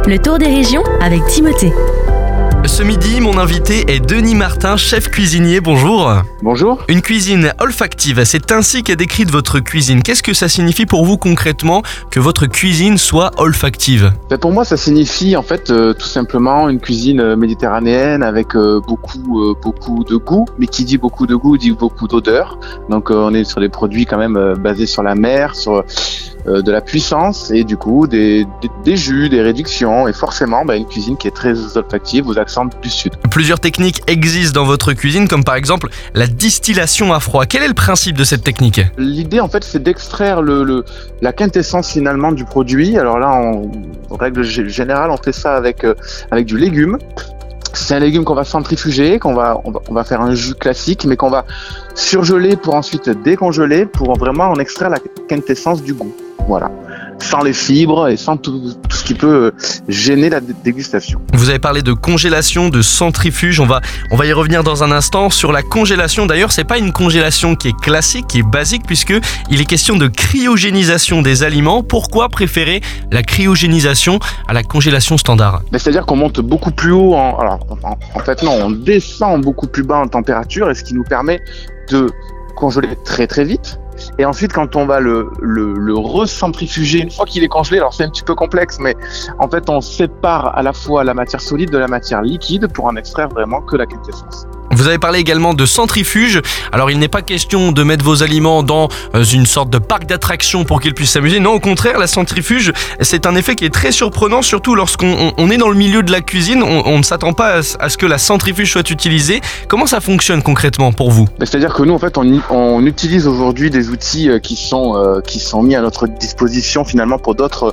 le tour des régions avec Timothée. Ce midi, mon invité est Denis Martin, chef cuisinier. Bonjour. Bonjour. Une cuisine olfactive, c'est ainsi qu'est décrite votre cuisine. Qu'est-ce que ça signifie pour vous concrètement que votre cuisine soit olfactive ? Pour moi, ça signifie en fait tout simplement une cuisine méditerranéenne avec beaucoup de goût. Mais qui dit beaucoup de goût dit beaucoup d'odeur. Donc on est sur des produits quand même basés sur la mer, sur de la puissance et du coup des jus, des réductions et forcément une cuisine qui est très olfactive aux accents du sud. Plusieurs techniques existent dans votre cuisine, comme par exemple la distillation à froid. Quel est le principe de cette technique ? L'idée en fait c'est d'extraire la quintessence finalement du produit. Alors là en règle générale on fait ça avec du légume. C'est un légume qu'on va centrifuger, on va faire un jus classique, mais qu'on va surgeler pour ensuite décongeler pour vraiment en extraire la quintessence du goût. Voilà. Sans les fibres et sans tout ce qui peut gêner la dégustation. Vous avez parlé de congélation, de centrifuge. On va y revenir dans un instant sur la congélation. D'ailleurs, c'est pas une congélation qui est classique, qui est basique, puisque il est question de cryogénisation des aliments. Pourquoi préférer la cryogénisation à la congélation standard ? C'est-à-dire qu'on monte beaucoup plus haut. En fait, non, on descend beaucoup plus bas en température, et ce qui nous permet de congeler très très vite. Et ensuite, quand on va le recentrifuger, une fois qu'il est congelé, alors c'est un petit peu complexe, mais en fait, on sépare à la fois la matière solide de la matière liquide pour en extraire vraiment que la quintessence. Vous avez parlé également de centrifuge. Alors, il n'est pas question de mettre vos aliments dans une sorte de parc d'attractions pour qu'ils puissent s'amuser. Non, au contraire, la centrifuge, c'est un effet qui est très surprenant, surtout lorsqu'on est dans le milieu de la cuisine. On ne s'attend pas à ce que la centrifuge soit utilisée. Comment ça fonctionne concrètement pour vous ? C'est-à-dire que nous, en fait, on utilise aujourd'hui des outils qui sont mis à notre disposition finalement pour d'autres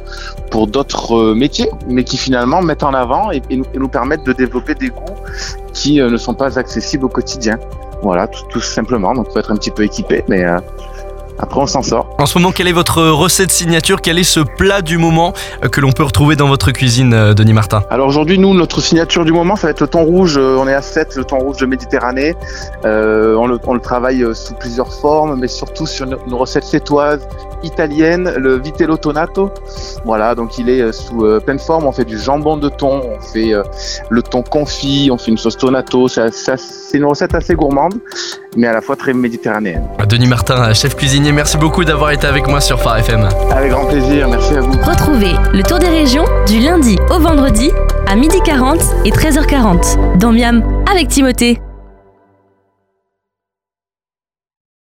métiers, mais qui finalement mettent en avant et nous permettent de développer des goûts qui ne sont pas accessibles au quotidien. Voilà, tout simplement. Donc, il faut être un petit peu équipé, mais après, on s'en sort. En ce moment, quelle est votre recette signature ? Quel est ce plat du moment que l'on peut retrouver dans votre cuisine, Denis Martin ? Alors aujourd'hui, nous, notre signature du moment, ça va être le thon rouge. On est à 7, le thon rouge de Méditerranée. On le travaille sous plusieurs formes, mais surtout sur une recette sétoise, italienne, le vitello tonato. Voilà, donc il est sous pleine forme. On fait du jambon de thon, on fait le thon confit, on fait une sauce tonato. C'est une recette assez gourmande, mais à la fois très méditerranéenne. Denis Martin, chef cuisinier, merci beaucoup d'avoir été avec moi sur Phare FM. Avec grand plaisir, merci à vous. Retrouvez le tour des régions du lundi au vendredi à 12h40 et 13h40 dans Miam avec Timothée.